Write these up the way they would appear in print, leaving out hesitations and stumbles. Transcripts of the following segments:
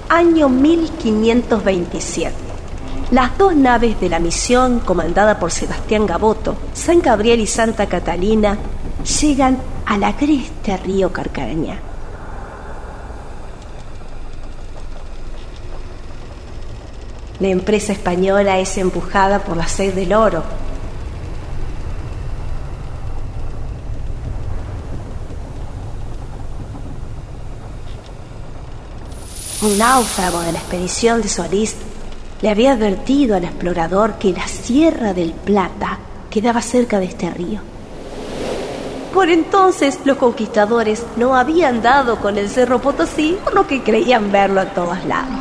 año 1527. Las dos naves de la misión, comandada por Sebastián Gaboto, San Gabriel y Santa Catalina, llegan al agreste río Carcarañá. La empresa española es empujada por la sed del oro. Un náufrago de la expedición de Solís le había advertido al explorador que la Sierra del Plata quedaba cerca de este río. Por entonces los conquistadores no habían dado con el Cerro Potosí, por lo que creían verlo a todos lados.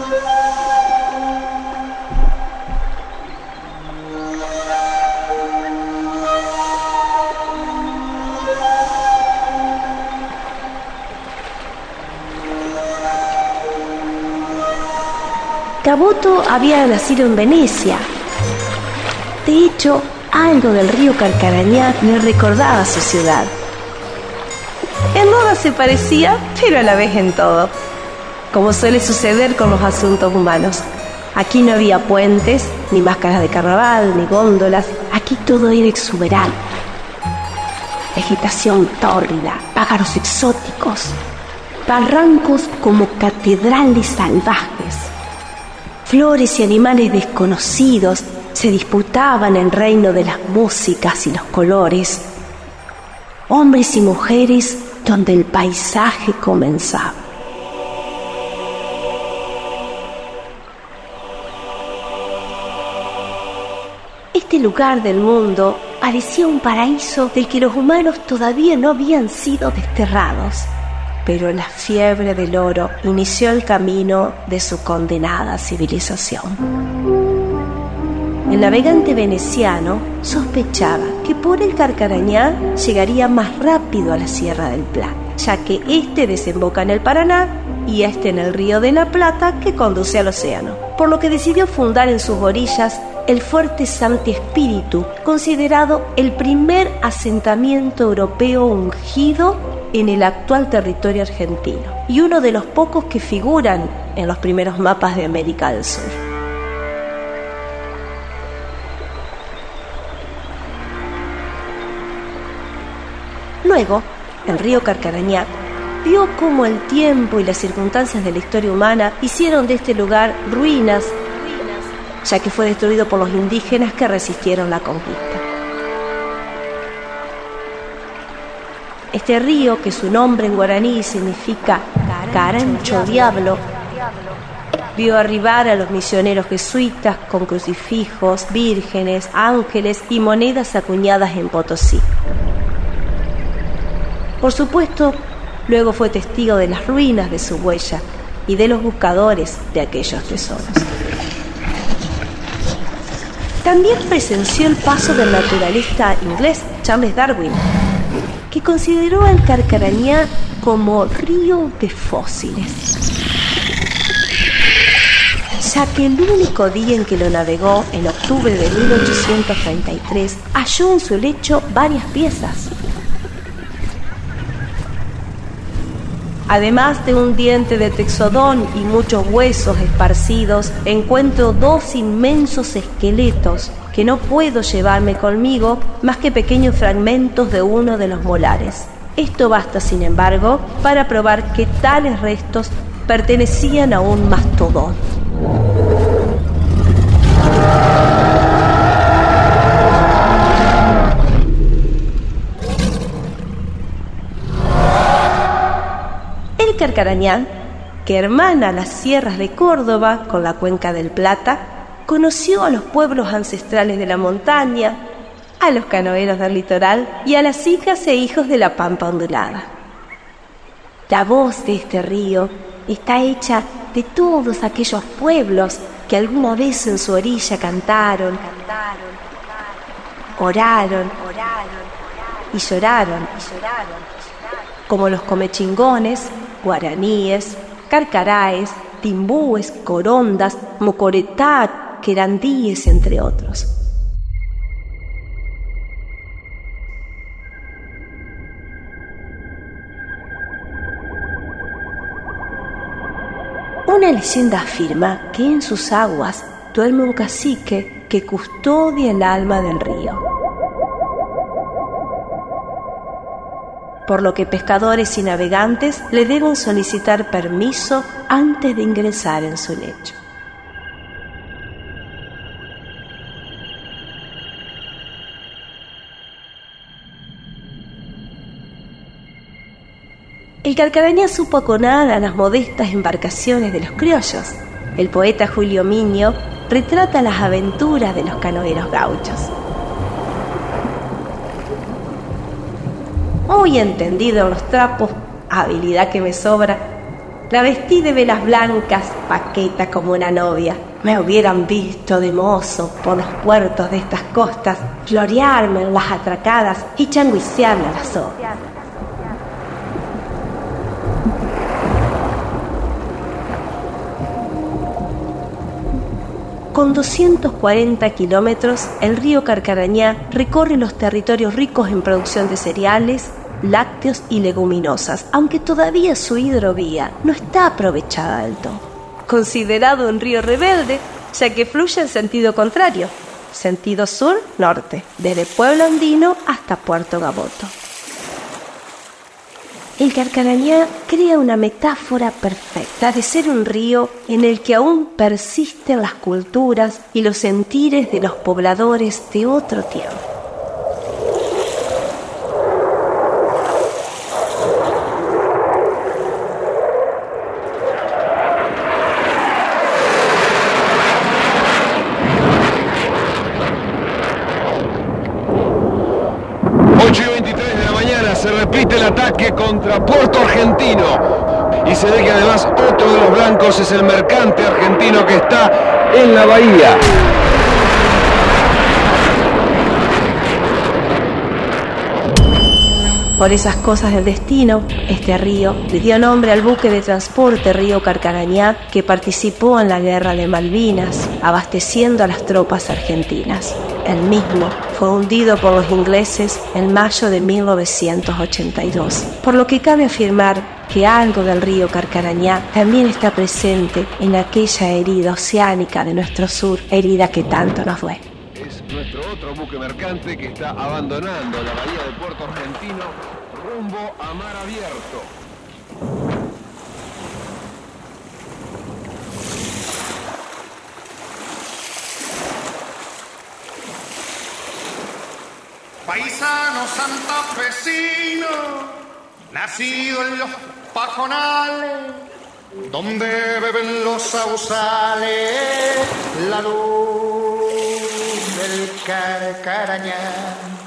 Gaboto había nacido en Venecia. De hecho, algo del río Carcarañá le recordaba a su ciudad. En nada se parecía, pero a la vez en todo, como suele suceder con los asuntos humanos. Aquí no había puentes, ni máscaras de carnaval, ni góndolas. Aquí todo era exuberante. Vegetación tórrida, pájaros exóticos, barrancos como catedrales salvajes. Flores y animales desconocidos se disputaban el reino de las músicas y los colores. Hombres y mujeres donde el paisaje comenzaba. Este lugar del mundo parecía un paraíso del que los humanos todavía no habían sido desterrados. Pero la fiebre del oro inició el camino de su condenada civilización. El navegante veneciano sospechaba que por el Carcarañá llegaría más rápido a la Sierra del Plata, ya que este desemboca en el Paraná y este en el Río de la Plata, que conduce al océano, por lo que decidió fundar en sus orillas el fuerte Santi Espíritu, considerado el primer asentamiento europeo ungido en el actual territorio argentino y uno de los pocos que figuran en los primeros mapas de América del Sur. Luego, el río Carcarañá vio cómo el tiempo y las circunstancias de la historia humana hicieron de este lugar ruinas, ya que fue destruido por los indígenas que resistieron la conquista. Este río, que su nombre en guaraní significa Carancho Diablo, vio arribar a los misioneros jesuitas con crucifijos, vírgenes, ángeles y monedas acuñadas en Potosí. Por supuesto, luego fue testigo de las ruinas de su huella y de los buscadores de aquellos tesoros. También presenció el paso del naturalista inglés Charles Darwin, que consideró al Carcarañá como río de fósiles, ya que el único día en que lo navegó, en octubre de 1833, halló en su lecho varias piezas. Además de un diente de texodón y muchos huesos esparcidos, encuentro dos inmensos esqueletos que no puedo llevarme conmigo más que pequeños fragmentos de uno de los molares. Esto basta, sin embargo, para probar que tales restos pertenecían a un mastodón. El Carcarañá, que hermana las sierras de Córdoba con la cuenca del Plata, conoció a los pueblos ancestrales de la montaña, a los canoeros del litoral y a las hijas e hijos de la pampa ondulada. La voz de este río está hecha de todos aquellos pueblos que alguna vez en su orilla cantaron, oraron y lloraron, como los comechingones, guaraníes, carcaraes, timbúes, corondas, mocoretá, querandíes, entre otros. Una leyenda afirma que en sus aguas duerme un cacique que custodia el alma del río, por lo que pescadores y navegantes le deben solicitar permiso antes de ingresar en su lecho. El Carcarañá supo aconar a las modestas embarcaciones de los criollos. El poeta Julio Miño retrata las aventuras de los canoeros gauchos. Muy entendido en los trapos, habilidad que me sobra, la vestí de velas blancas, paqueta como una novia. Me hubieran visto de mozo por los puertos de estas costas, florearme en las atracadas y changuisearme a la soga. Con 240 kilómetros, el río Carcarañá recorre los territorios ricos en producción de cereales, lácteos y leguminosas, aunque todavía su hidrovía no está aprovechada del todo. Considerado un río rebelde, ya que fluye en sentido contrario, sentido sur-norte, desde Pueblo Andino hasta Puerto Gaboto. El Carcarañá crea una metáfora perfecta de ser un río en el que aún persisten las culturas y los sentires de los pobladores de otro tiempo. Se repite el ataque contra Puerto Argentino y se ve que además otro de los blancos es el mercante argentino que está en la bahía. Por esas cosas del destino, este río le dio nombre al buque de transporte Río Carcarañá que participó en la Guerra de Malvinas, abasteciendo a las tropas argentinas. El mismo fue hundido por los ingleses en mayo de 1982, por lo que cabe afirmar que algo del río Carcarañá también está presente en aquella herida oceánica de nuestro sur, herida que tanto nos duele. Es nuestro otro buque mercante que está abandonando la bahía de Puerto Argentino rumbo a mar abierto. Paisano santafesino, nacido en los pajonales, donde beben los sausales la luz del Carcarañá.